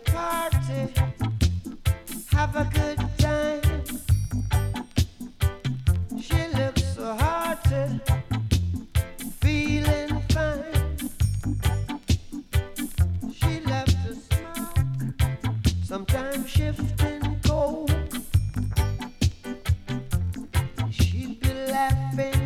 party, have a good time. She looks so hearty, feeling fine. She loves to smoke, sometimes shifting cold. She'd be laughing